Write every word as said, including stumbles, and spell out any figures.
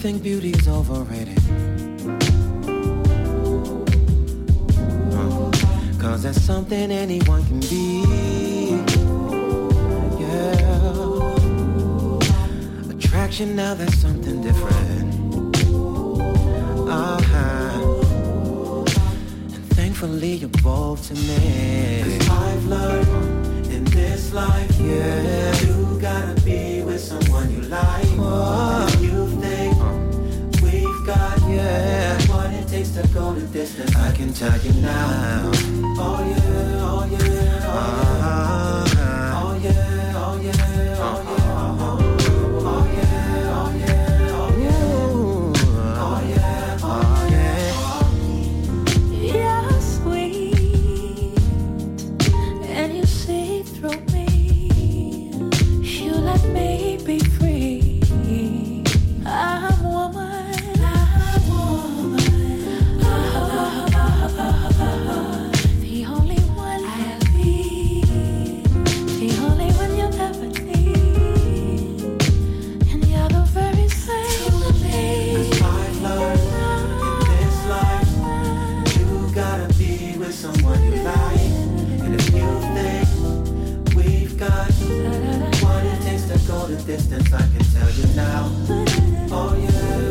think beauty's overrated? Uh, Cause that's something anyone can be. Yeah. Attraction, now that's something different. Uh-huh. And thankfully you're both to me. 'Cause I've learned in this life, yeah, you gotta be with someone you like. Oh. And you think we've got, yeah, what it takes to go the distance. I can tell you now. Oh yeah, oh yeah, oh yeah. Uh-huh. Oh yeah, oh yeah, oh yeah. Distance, I can tell you now. Oh yeah.